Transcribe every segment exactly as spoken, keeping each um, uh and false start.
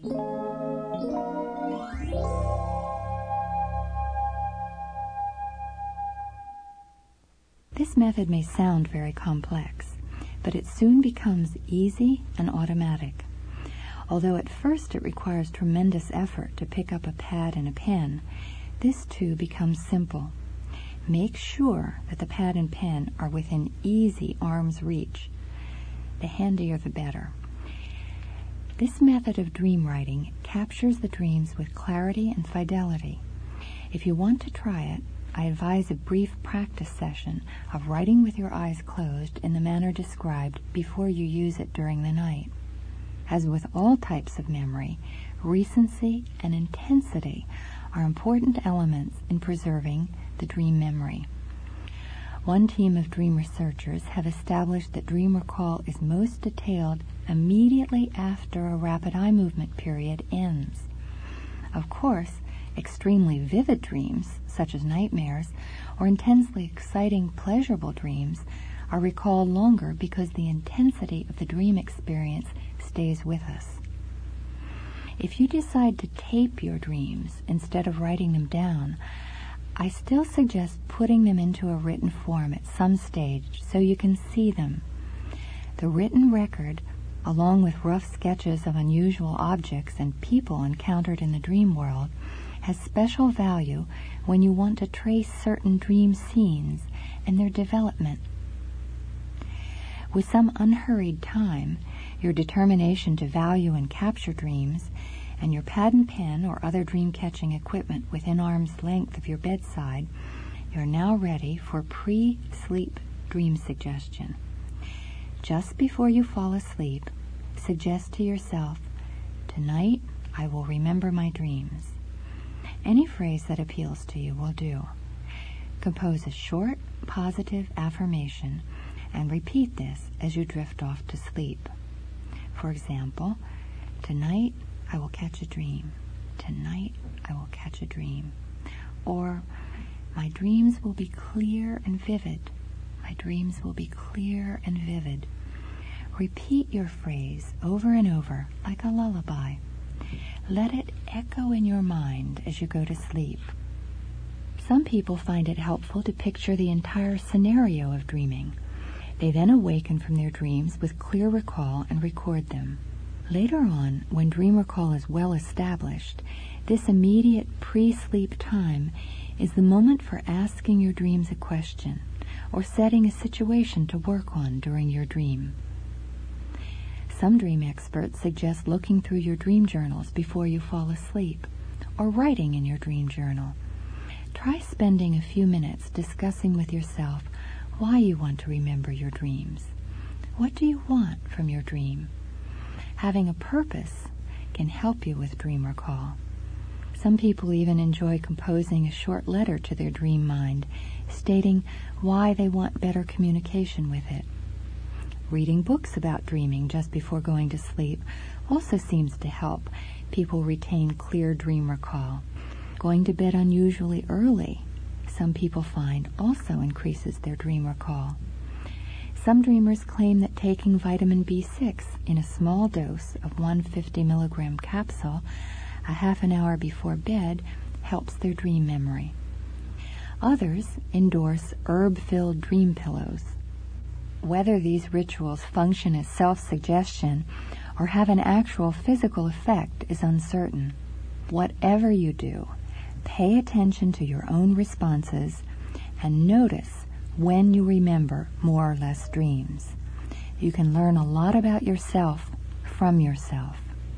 This method may sound very complex, but it soon becomes easy and automatic. Although at first it requires tremendous effort to pick up a pad and a pen, this too becomes simple. Make sure that the pad and pen are within easy arm's reach. The handier the better. This method of dream writing captures the dreams with clarity and fidelity. If you want to try it, I advise a brief practice session of writing with your eyes closed in the manner described before you use it during the night. As with all types of memory, recency and intensity are important elements in preserving the dream memory. One team of dream researchers have established that dream recall is most detailed immediately after a rapid eye movement period ends. Of course, extremely vivid dreams, such as nightmares, or intensely exciting, pleasurable dreams, are recalled longer because the intensity of the dream experience stays with us. If you decide to tape your dreams instead of writing them down, I still suggest putting them into a written form at some stage so you can see them. The written record, along with rough sketches of unusual objects and people encountered in the dream world, has special value when you want to trace certain dream scenes and their development. With some unhurried time, your determination to value and capture dreams, and your pad and pen or other dream-catching equipment within arm's length of your bedside, you're now ready for pre-sleep dream suggestion. Just before you fall asleep, suggest to yourself, "Tonight I will remember my dreams." Any phrase that appeals to you will do. Compose a short, positive affirmation and repeat this as you drift off to sleep. For example, "Tonight I will catch a dream. Tonight I will catch a dream." Or, "My dreams will be clear and vivid. My dreams will be clear and vivid." Repeat your phrase over and over like a lullaby. Let it echo in your mind as you go to sleep. Some people find it helpful to picture the entire scenario of dreaming. They then awaken from their dreams with clear recall and record them. Later on, when dream recall is well established, this immediate pre-sleep time is the moment for asking your dreams a question or setting a situation to work on during your dream. Some dream experts suggest looking through your dream journals before you fall asleep, or writing in your dream journal. Try spending a few minutes discussing with yourself why you want to remember your dreams. What do you want from your dream? Having a purpose can help you with dream recall. Some people even enjoy composing a short letter to their dream mind, stating why they want better communication with it. Reading books about dreaming just before going to sleep also seems to help people retain clear dream recall. Going to bed unusually early, some people find, also increases their dream recall. Some dreamers claim that taking vitamin B six in a small dose of one hundred fifty milligram capsule a half an hour before bed helps their dream memory. Others endorse herb-filled dream pillows. Whether these rituals function as self-suggestion or have an actual physical effect is uncertain. Whatever you do, pay attention to your own responses and notice when you remember more or less dreams. You can learn a lot about yourself from yourself.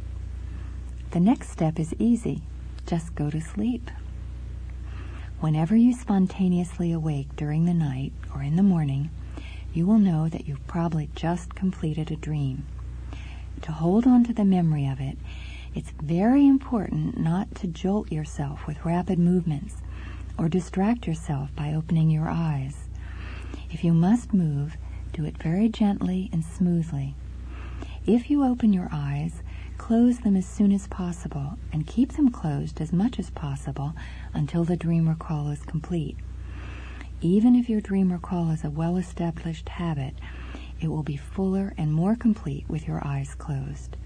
The next step is easy. Just go to sleep. Whenever you spontaneously awake during the night or in the morning, you will know that you've probably just completed a dream. To hold on to the memory of it, it's very important not to jolt yourself with rapid movements or distract yourself by opening your eyes. If you must move, do it very gently and smoothly. If you open your eyes, close them as soon as possible and keep them closed as much as possible until the dream recall is complete. Even if your dream recall is a well-established habit, it will be fuller and more complete with your eyes closed.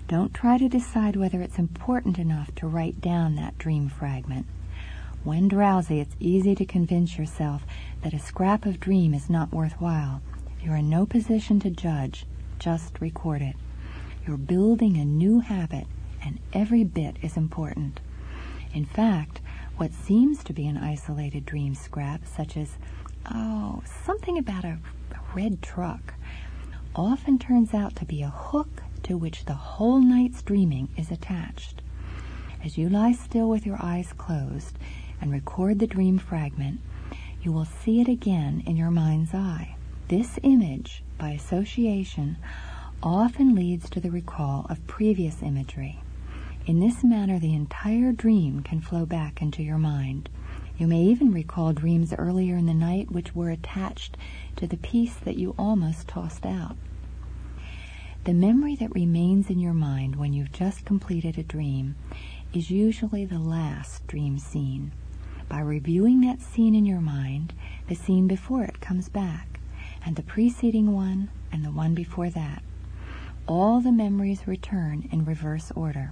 Don't try to decide whether it's important enough to write down that dream fragment. When drowsy, it's easy to convince yourself that a scrap of dream is not worthwhile. You're in no position to judge. Just record it. You're building a new habit, and every bit is important. In fact, what seems to be an isolated dream scrap, such as, oh, something about a, a red truck, often turns out to be a hook to which the whole night's dreaming is attached. As you lie still with your eyes closed and record the dream fragment, you will see it again in your mind's eye. This image, by association, often leads to the recall of previous imagery. In this manner, the entire dream can flow back into your mind. You may even recall dreams earlier in the night which were attached to the piece that you almost tossed out. The memory that remains in your mind when you've just completed a dream is usually the last dream scene. By reviewing that scene in your mind, the scene before it comes back, and the preceding one and the one before that. All the memories return in reverse order.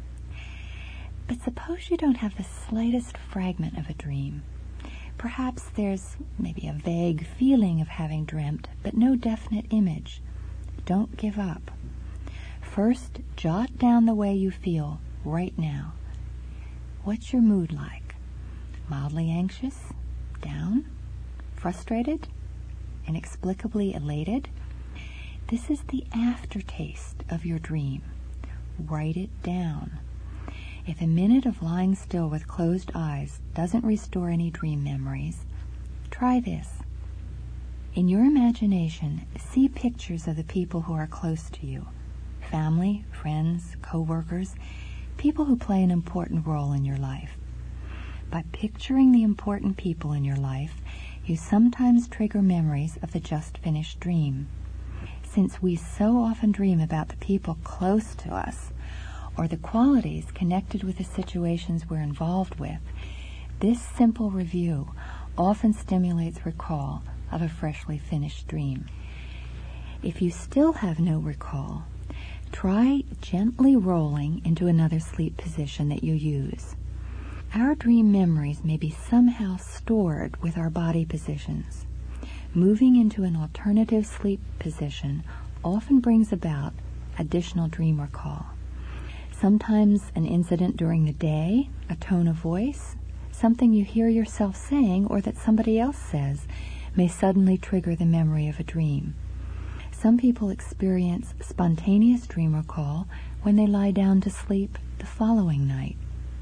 But suppose you don't have the slightest fragment of a dream. Perhaps there's maybe a vague feeling of having dreamt, but no definite image. Don't give up. First, jot down the way you feel right now. What's your mood like? Mildly anxious? Down? Frustrated? Inexplicably elated? This is the aftertaste of your dream. Write it down. If a minute of lying still with closed eyes doesn't restore any dream memories, try this. In your imagination, see pictures of the people who are close to you. Family, friends, co-workers, people who play an important role in your life. By picturing the important people in your life, you sometimes trigger memories of the just finished dream. Since we so often dream about the people close to us, or the qualities connected with the situations we're involved with, this simple review often stimulates recall of a freshly finished dream. If you still have no recall, try gently rolling into another sleep position that you use. Our dream memories may be somehow stored with our body positions. Moving into an alternative sleep position often brings about additional dream recall. Sometimes an incident during the day, a tone of voice, something you hear yourself saying or that somebody else says may suddenly trigger the memory of a dream. Some people experience spontaneous dream recall when they lie down to sleep the following night.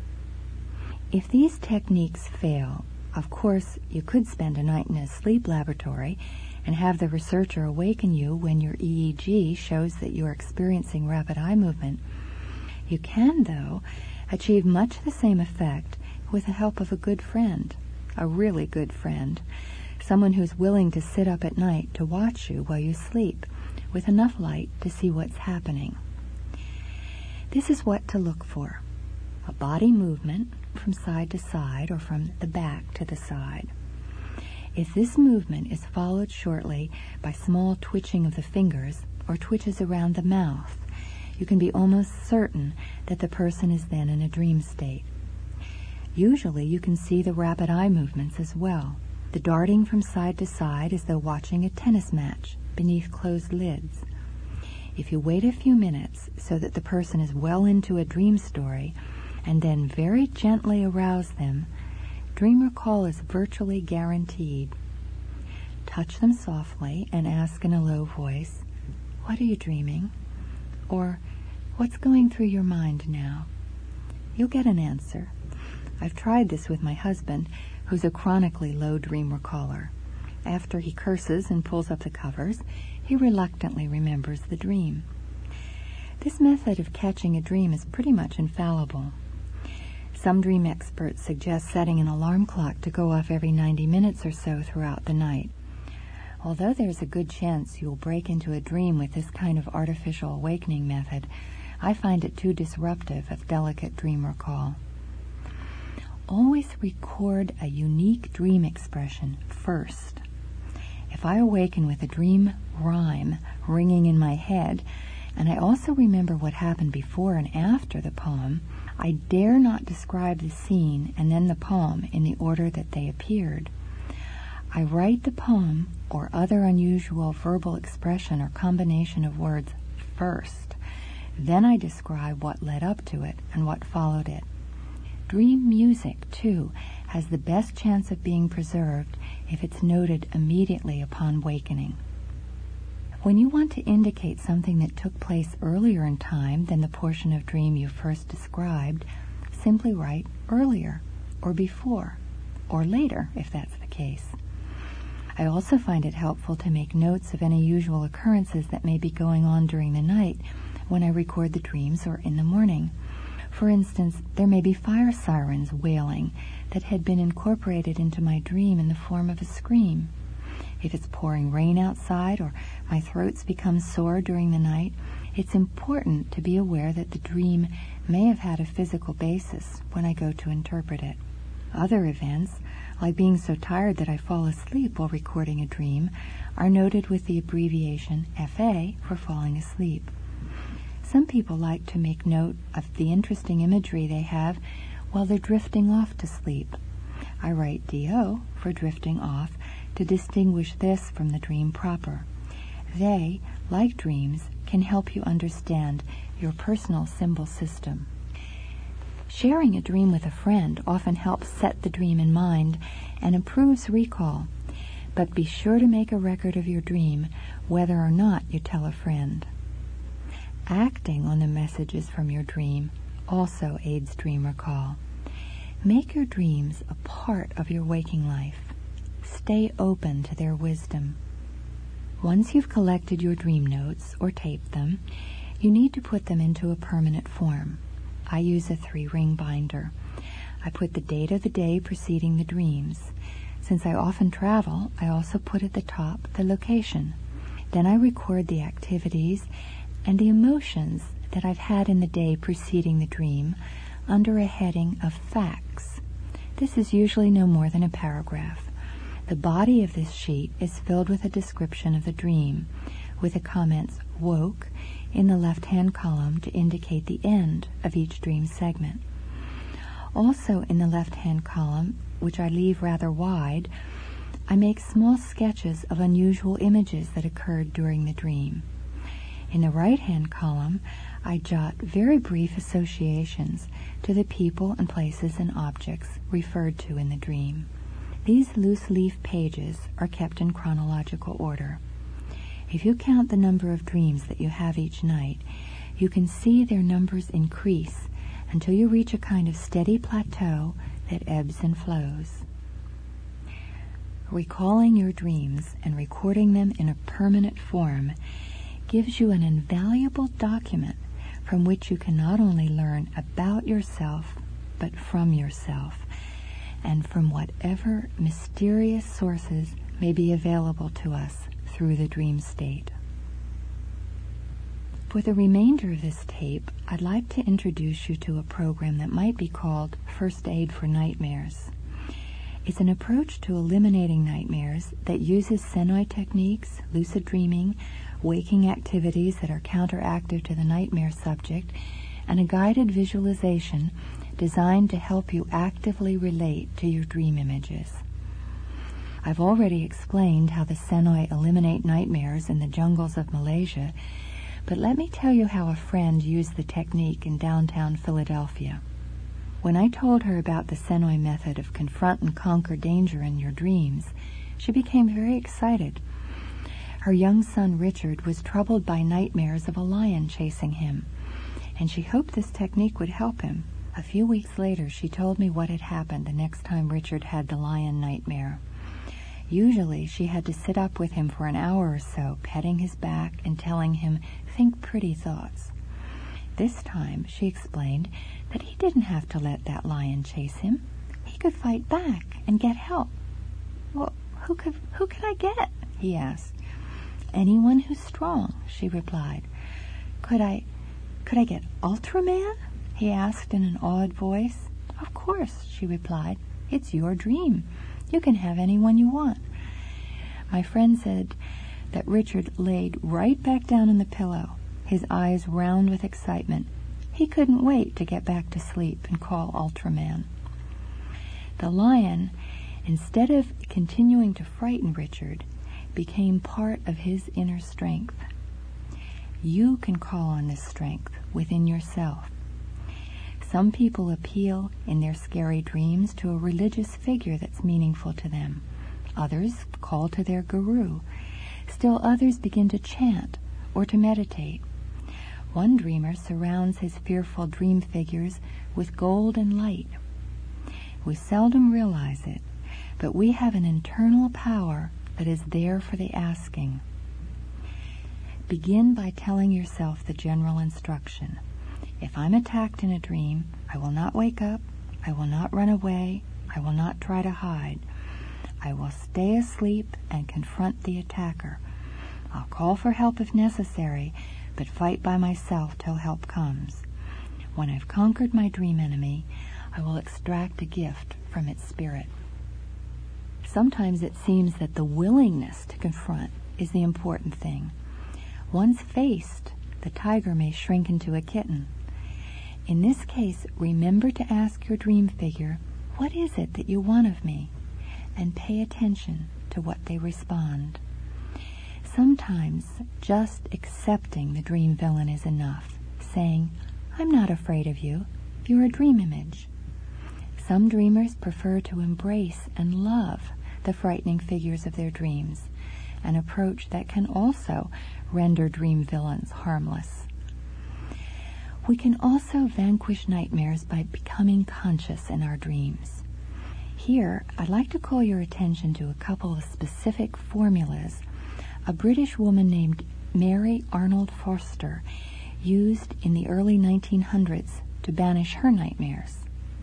If these techniques fail, of course, you could spend a night in a sleep laboratory and have the researcher awaken you when your E E G shows that you are experiencing rapid eye movement. You can, though, achieve much the same effect with the help of a good friend, a really good friend, someone who's willing to sit up at night to watch you while you sleep, with enough light to see what's happening. This is what to look for: a body movement from side to side or from the back to the side. If this movement is followed shortly by small twitching of the fingers or twitches around the mouth, you can be almost certain that the person is then in a dream state. Usually you can see the rapid eye movements as well, the darting from side to side as though watching a tennis match beneath closed lids. If you wait a few minutes so that the person is well into a dream story and then very gently arouse them, dream recall is virtually guaranteed. Touch them softly and ask in a low voice, "What are you dreaming?" Or, "What's going through your mind now?" You'll get an answer. I've tried this with my husband, who's a chronically low dream recaller. After he curses and pulls up the covers, he reluctantly remembers the dream. This method of catching a dream is pretty much infallible. Some dream experts suggest setting an alarm clock to go off every ninety minutes or so throughout the night. Although there's a good chance you'll break into a dream with this kind of artificial awakening method, I find it too disruptive of delicate dream recall. Always record a unique dream expression first. If I awaken with a dream rhyme ringing in my head, and I also remember what happened before and after the poem, I dare not describe the scene and then the poem in the order that they appeared. I write the poem or other unusual verbal expression or combination of words first. Then I describe what led up to it and what followed it. Dream music, too, has the best chance of being preserved if it's noted immediately upon wakening. When you want to indicate something that took place earlier in time than the portion of dream you first described, simply write earlier, or before, or later, if that's the case. I also find it helpful to make notes of any usual occurrences that may be going on during the night when I record the dreams or in the morning. For instance, there may be fire sirens wailing that had been incorporated into my dream in the form of a scream. If it's pouring rain outside or my throat's become sore during the night, it's important to be aware that the dream may have had a physical basis when I go to interpret it. Other events, like being so tired that I fall asleep while recording a dream, are noted with the abbreviation F A for falling asleep. Some people like to make note of the interesting imagery they have while they're drifting off to sleep. I write D O for drifting off to distinguish this from the dream proper. They, like dreams, can help you understand your personal symbol system. Sharing a dream with a friend often helps set the dream in mind and improves recall, but be sure to make a record of your dream whether or not you tell a friend. Acting on the messages from your dream also aids dream recall. Make your dreams a part of your waking life. Stay open to their wisdom. Once you've collected your dream notes or taped them, you need to put them into a permanent form. I use a three-ring binder. I put the date of the day preceding the dreams. Since I often travel, I also put at the top the location. Then I record the activities and the emotions that I've had in the day preceding the dream under a heading of facts. This is usually no more than a paragraph. The body of this sheet is filled with a description of the dream, with the comments woke in the left-hand column to indicate the end of each dream segment. Also in the left-hand column, which I leave rather wide, I make small sketches of unusual images that occurred during the dream. In the right-hand column, I jot very brief associations to the people and places and objects referred to in the dream. These loose-leaf pages are kept in chronological order. If you count the number of dreams that you have each night, you can see their numbers increase until you reach a kind of steady plateau that ebbs and flows. Recalling your dreams and recording them in a permanent form gives you an invaluable document from which you can not only learn about yourself, but from yourself, and from whatever mysterious sources may be available to us through the dream state. For the remainder of this tape, I'd like to introduce you to a program that might be called First Aid for Nightmares. It's an approach to eliminating nightmares that uses Senoi techniques, lucid dreaming, waking activities that are counteractive to the nightmare subject, and a guided visualization designed to help you actively relate to your dream images. I've already explained how the Senoi eliminate nightmares in the jungles of Malaysia, but let me tell you how a friend used the technique in downtown Philadelphia. When I told her about the Senoi method of confront and conquer danger in your dreams, she became very excited. Her young son Richard was troubled by nightmares of a lion chasing him, and she hoped this technique would help him. A few weeks later, she told me what had happened the next time Richard had the lion nightmare. Usually, she had to sit up with him for an hour or so, petting his back and telling him, "Think pretty thoughts." This time, she explained that he didn't have to let that lion chase him. He could fight back and get help. "Well, who could, who can I get?" he asked. "Anyone who's strong," she replied. Could I, could I get Ultraman?" he asked in an awed voice. "Of course," she replied. "It's your dream. You can have anyone you want." My friend said that Richard laid right back down in the pillow. his eyes round with excitement. He couldn't wait to get back to sleep and call Ultraman. The lion, instead of continuing to frighten Richard, became part of his inner strength. You can call on this strength within yourself. Some people appeal in their scary dreams to a religious figure that's meaningful to them. Others call to their guru. Still others begin to chant or to meditate. One dreamer surrounds his fearful dream figures with gold and light. We seldom realize it, but we have an internal power that is there for the asking. Begin by telling yourself the general instruction. If I'm attacked in a dream, I will not wake up, I will not run away, I will not try to hide. I will stay asleep and confront the attacker. I'll call for help if necessary, but fight by myself till help comes. When I've conquered my dream enemy, I will extract a gift from its spirit. Sometimes it seems that the willingness to confront is the important thing. Once faced, the tiger may shrink into a kitten. In this case, remember to ask your dream figure, what is it that you want of me? And pay attention to what they respond. Sometimes just accepting the dream villain is enough, saying, I'm not afraid of you, you're a dream image. Some dreamers prefer to embrace and love the frightening figures of their dreams, an approach that can also render dream villains harmless. We can also vanquish nightmares by becoming conscious in our dreams. Here, I'd like to call your attention to a couple of specific formulas a British woman named Mary Arnold Foster used in the early nineteen hundreds to banish her nightmares.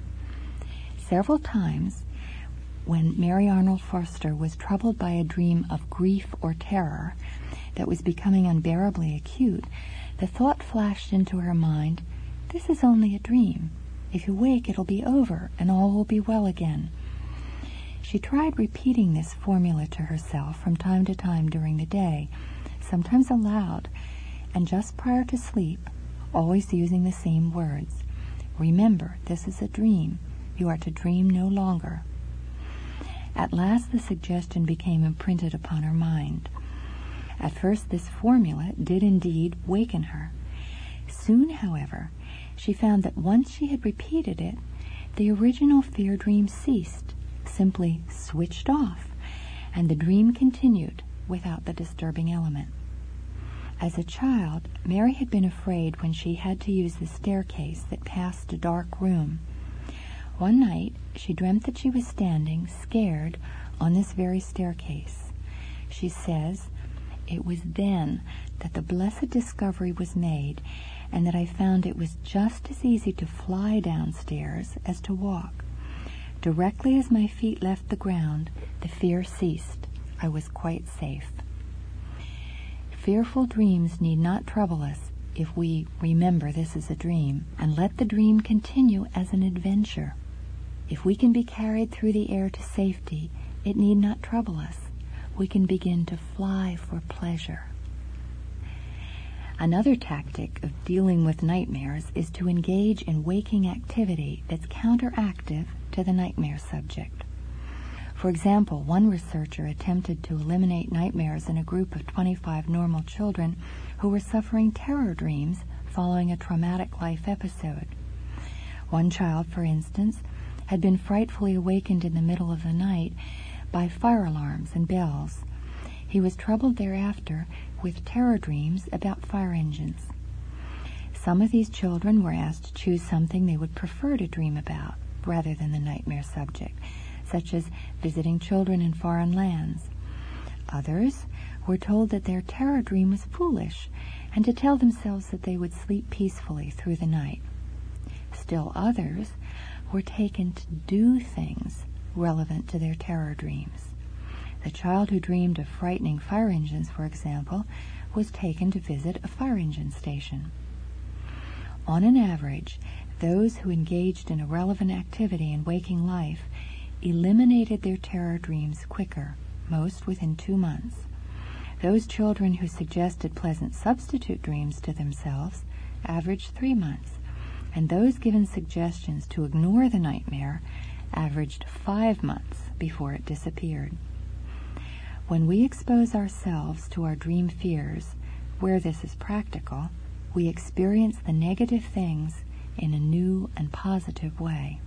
Several times, when Mary Arnold Foster was troubled by a dream of grief or terror that was becoming unbearably acute, the thought flashed into her mind, this is only a dream. If you wake, it'll be over, and all will be well again. She tried repeating this formula to herself from time to time during the day, sometimes aloud, and just prior to sleep, always using the same words. Remember, this is a dream. You are to dream no longer. At last the suggestion became imprinted upon her mind. At first this formula did indeed waken her. Soon, however, she found that once she had repeated it, the original fear dream ceased, simply switched off, and the dream continued without the disturbing element. As a child, Mary had been afraid when she had to use the staircase that passed a dark room. One night, she dreamt that she was standing, scared, on this very staircase. She says, it was then that the blessed discovery was made, and that I found it was just as easy to fly downstairs as to walk. Directly as my feet left the ground, the fear ceased. I was quite safe. Fearful dreams need not trouble us if we remember this is a dream and let the dream continue as an adventure. If we can be carried through the air to safety, it need not trouble us. We can begin to fly for pleasure. Another tactic of dealing with nightmares is to engage in waking activity that's counteractive to the nightmare subject. For example, one researcher attempted to eliminate nightmares in a group of twenty-five normal children who were suffering terror dreams following a traumatic life episode. One child, for instance, had been frightfully awakened in the middle of the night by fire alarms and bells. He was troubled thereafter with terror dreams about fire engines. Some of these children were asked to choose something they would prefer to dream about rather than the nightmare subject, such as visiting children in foreign lands. Others were told that their terror dream was foolish and to tell themselves that they would sleep peacefully through the night. Still others were taken to do things relevant to their terror dreams. The child who dreamed of frightening fire engines, for example, was taken to visit a fire engine station. On an average, those who engaged in a relevant activity in waking life eliminated their terror dreams quicker, most within two months. Those children who suggested pleasant substitute dreams to themselves averaged three months, and those given suggestions to ignore the nightmare averaged five months before it disappeared. When we expose ourselves to our dream fears, where this is practical, we experience the negative things in a new and positive way.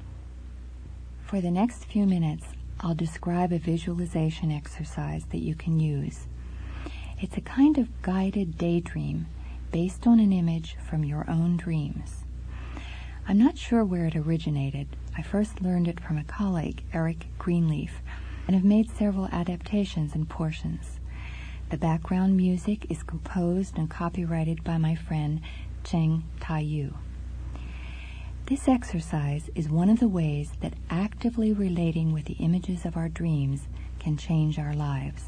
For the next few minutes, I'll describe a visualization exercise that you can use. It's a kind of guided daydream based on an image from your own dreams. I'm not sure where it originated. I first learned it from a colleague, Eric Greenleaf, and have made several adaptations and portions. The background music is composed and copyrighted by my friend Cheng Tai-yu. This exercise is one of the ways that actively relating with the images of our dreams can change our lives.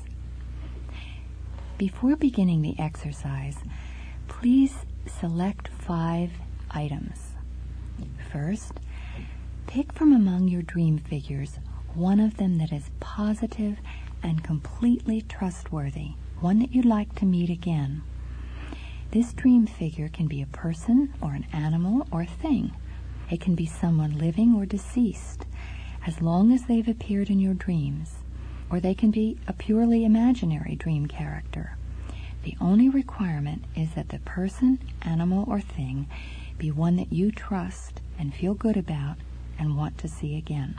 Before beginning the exercise, please select five items. First, pick from among your dream figures one of them that is positive and completely trustworthy, one that you'd like to meet again. This dream figure can be a person or an animal or a thing. It can be someone living or deceased, as long as they've appeared in your dreams, or they can be a purely imaginary dream character. The only requirement is that the person, animal, or thing be one that you trust and feel good about and want to see again.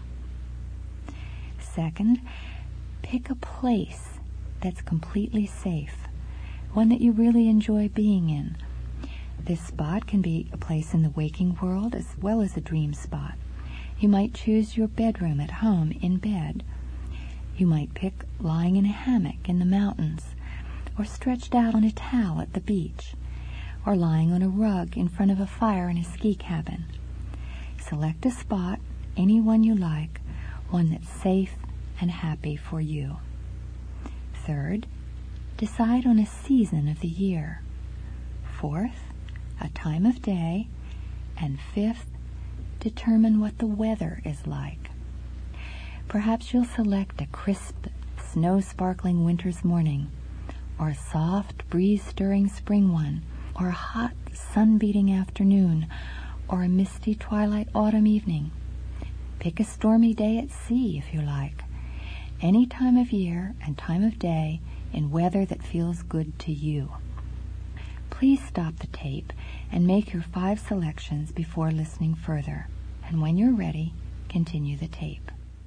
Second, pick a place that's completely safe, one that you really enjoy being in. This spot can be a place in the waking world as well as a dream spot. You might choose your bedroom at home in bed. You might pick lying in a hammock in the mountains, or stretched out on a towel at the beach, or lying on a rug in front of a fire in a ski cabin. Select a spot, any one you like, one that's safe and happy for you. Third, decide on a season of the year. Fourth, a time of day. And fifth, determine what the weather is like. Perhaps you'll select a crisp, snow-sparkling winter's morning, or a soft, breeze-stirring spring one, or a hot, sun-beating afternoon, or a misty twilight autumn evening. Pick a stormy day at sea if you like. Any time of year and time of day in weather that feels good to you. Please stop the tape and make your five selections before listening further. And when you're ready, continue the tape.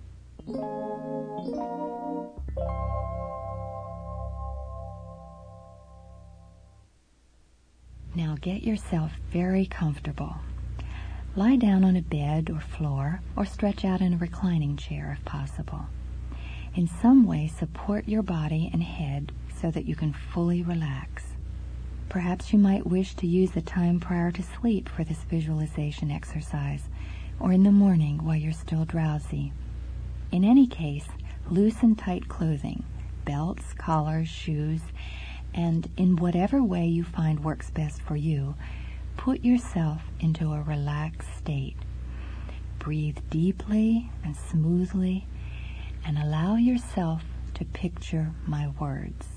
Now get yourself very comfortable. Lie down on a bed or floor, or stretch out in a reclining chair if possible. In some way, support your body and head so that you can fully relax. Perhaps you might wish to use the time prior to sleep for this visualization exercise, or in the morning while you're still drowsy. In any case, loosen tight clothing, belts, collars, shoes, and in whatever way you find works best for you, put yourself into a relaxed state. Breathe deeply and smoothly, and allow yourself to picture my words.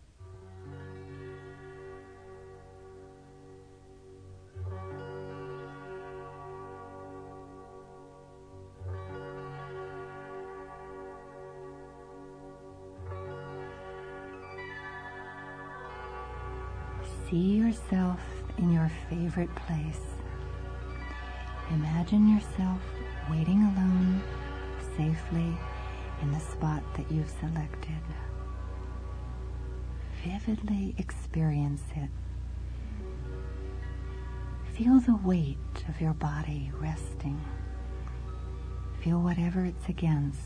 See yourself in your favorite place. Imagine yourself waiting alone, safely, in the spot that you've selected. Vividly experience it. Feel the weight of your body resting. Feel whatever it's against.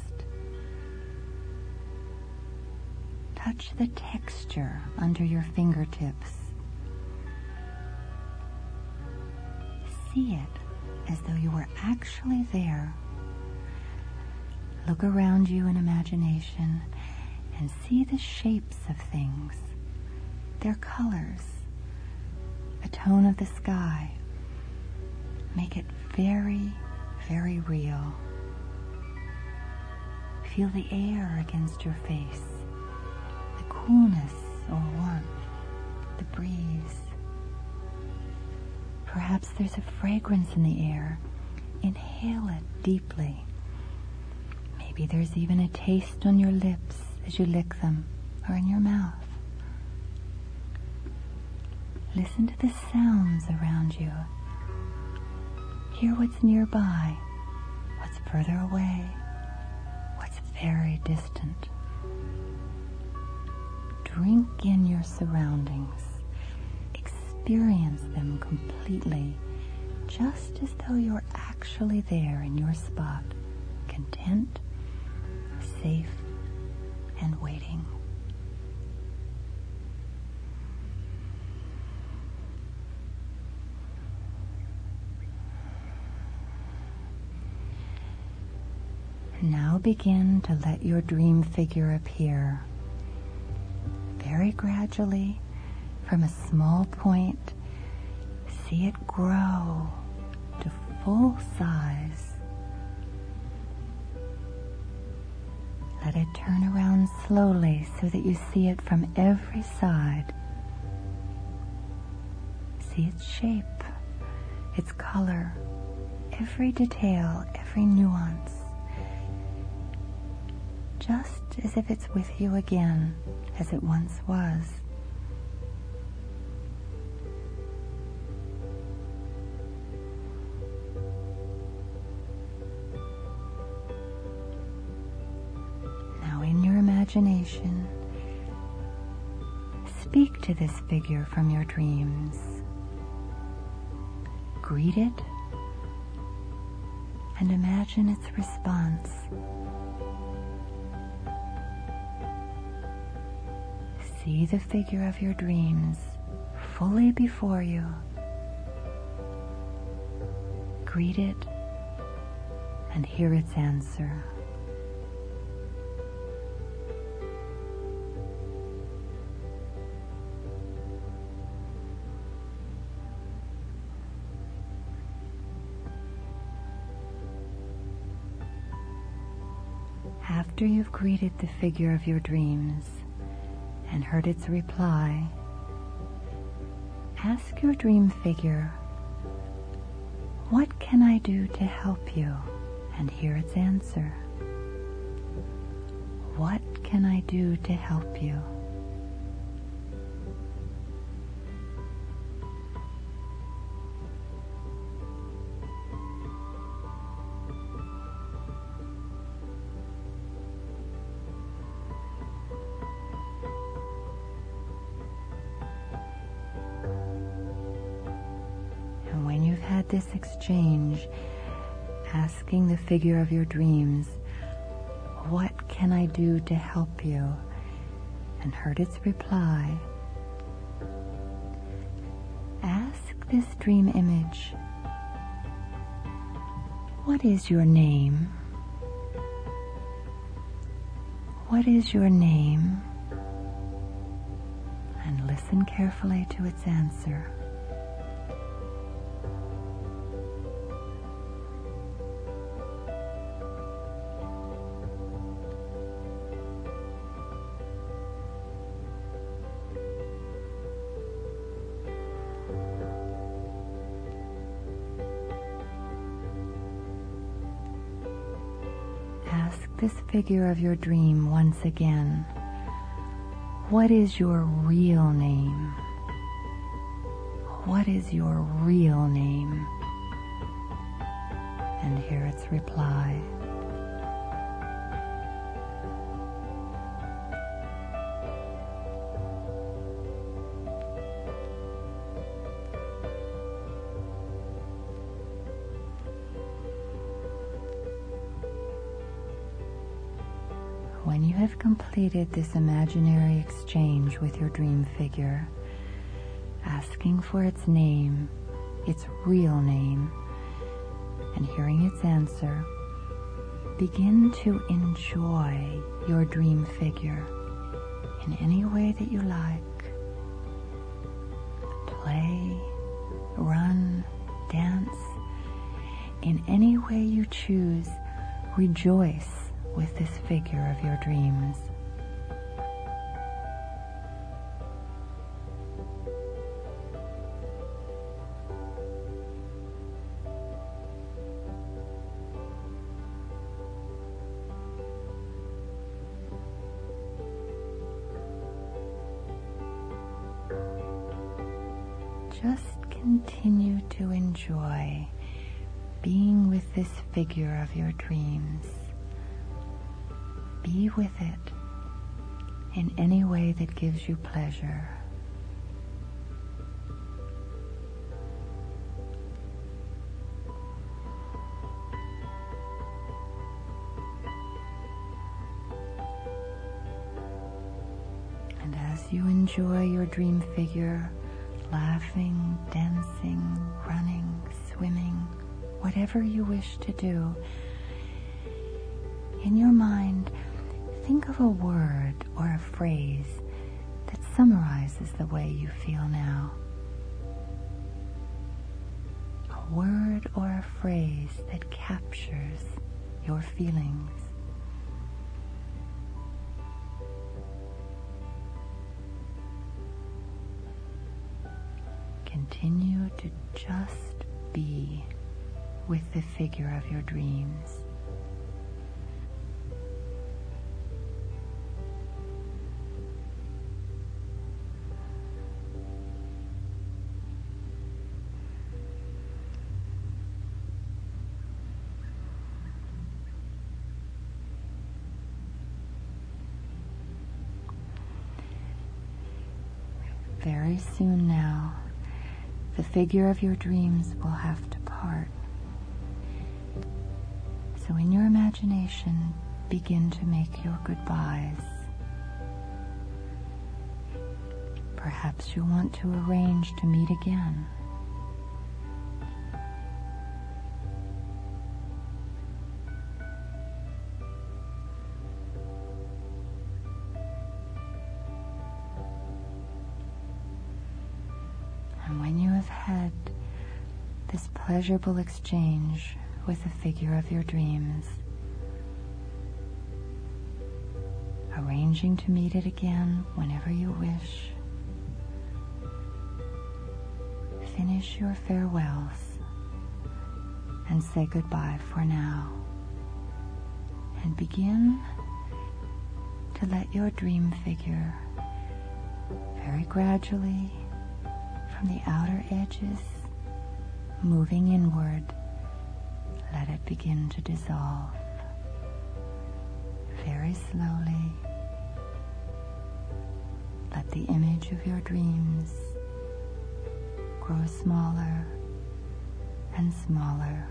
Touch the texture under your fingertips. See it as though you were actually there. Look around you in imagination and see the shapes of things, their colors, a tone of the sky. Make it very, very real. Feel the air against your face, the coolness or warmth, the breeze. Perhaps there's a fragrance in the air. Inhale it deeply. Maybe there's even a taste on your lips as you lick them, or in your mouth. Listen to the sounds around you. Hear what's nearby, what's further away, what's very distant. Drink in your surroundings. Experience them completely, just as though you're actually there in your spot, content, safe, and waiting. Now begin to let your dream figure appear. Very gradually, from a small point, see it grow to full size. Let it turn around slowly so that you see it from every side. See its shape, its color, every detail, every nuance. Just as if it's with you again, as it once was. Now in your imagination, speak to this figure from your dreams. Greet it and imagine its response. See the figure of your dreams fully before you. Greet it and hear its answer. After you've greeted the figure of your dreams and heard its reply, ask your dream figure, "What can I do to help you?" and hear its answer. What can I do to help you? This exchange, asking the figure of your dreams, "What can I do to help you?" and heard its reply, ask this dream image, "What is your name? What is your name?" and listen carefully to its answer. This figure of your dream once again, "What is your real name? What is your real name?" and hear its reply. When you have completed this imaginary exchange with your dream figure, asking for its name, its real name, and hearing its answer, begin to enjoy your dream figure in any way that you like. Play, run, dance, in any way you choose. Rejoice with this figure of your dreams. just continue to enjoy being with this figure of your dreams. Be with it in any way that gives you pleasure. And as you enjoy your dream figure, laughing, dancing, running, swimming, whatever you wish to do, in your mind, think of a word or a phrase that summarizes the way you feel now. A word or a phrase that captures your feelings. Continue to just be with the figure of your dreams. Very soon now, the figure of your dreams will have to part. So in your imagination, begin to make your goodbyes. Perhaps you'll want to arrange to meet again. And when you have had this pleasurable exchange with the figure of your dreams, arranging to meet it again whenever you wish, finish your farewells and say goodbye for now, and begin to let your dream figure very gradually from the outer edges moving inward, let it begin to dissolve very slowly. Let the image of your dreams grow smaller and smaller,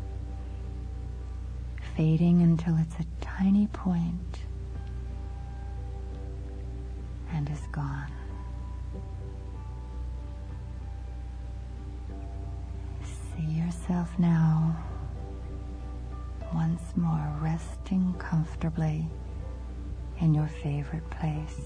fading until it's a tiny point and is gone. See yourself now once more resting comfortably in your favorite place,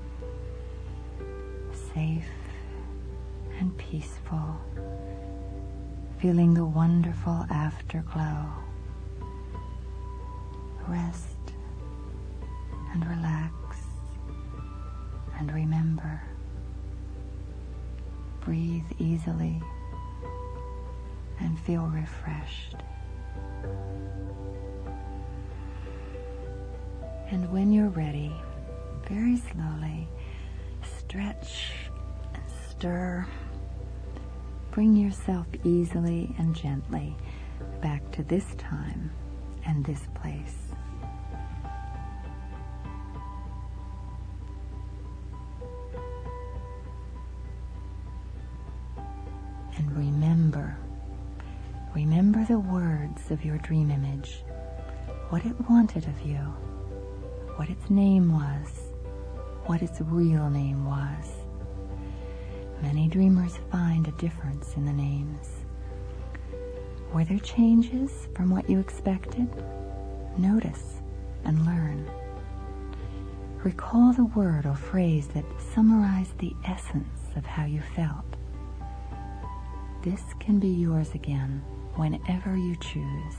safe and peaceful, feeling the wonderful afterglow. Rest and relax and remember. Breathe easily and feel refreshed. And when you're ready, very slowly, stretch and stir. Bring yourself easily and gently back to this time and this place. And remember, remember the words of your dream image, what it wanted of you, what its name was, what its real name was. Many dreamers find a difference in the names. Were there changes from what you expected? Notice and learn. Recall the word or phrase that summarized the essence of how you felt. This can be yours again whenever you choose.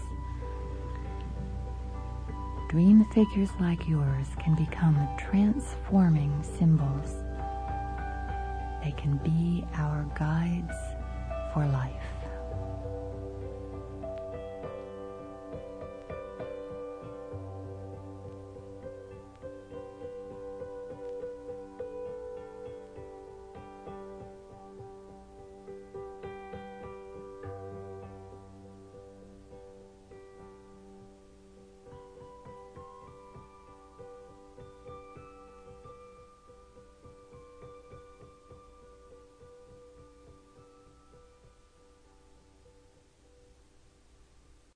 Dream figures like yours can become transforming symbols. They can be our guides for life.